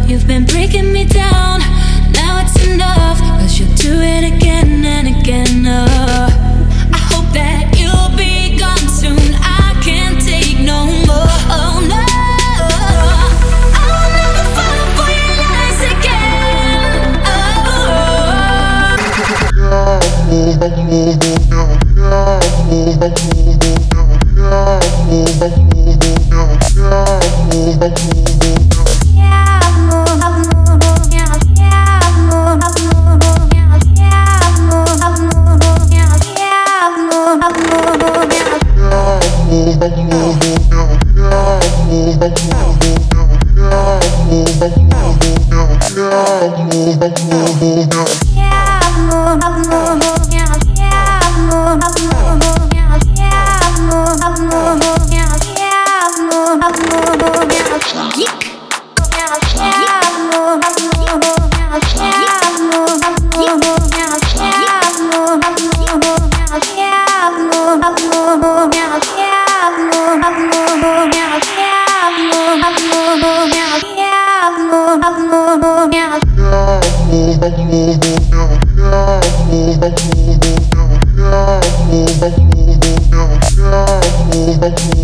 You've been breaking me down, now it's enough, 'cause you'll do it again and again. I hope that you'll be gone soon, I can't take no more. Oh no, I'll never fall for your lies again. Yeah.